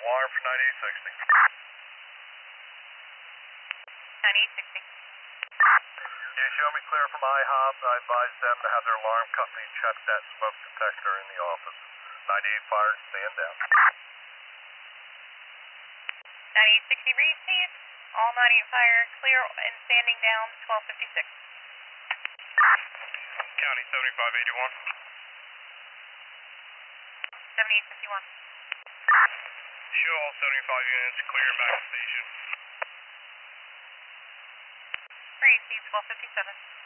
alarm for 9860. 9860. You show me clear from IHOP. I advise them to have their alarm company check that smoke detector in the office. 98 fire, stand down. 9860 received. All 98 fire clear and standing down 1256. County 7581. 7851. Show all 75 units clear and back to station. Received 1257.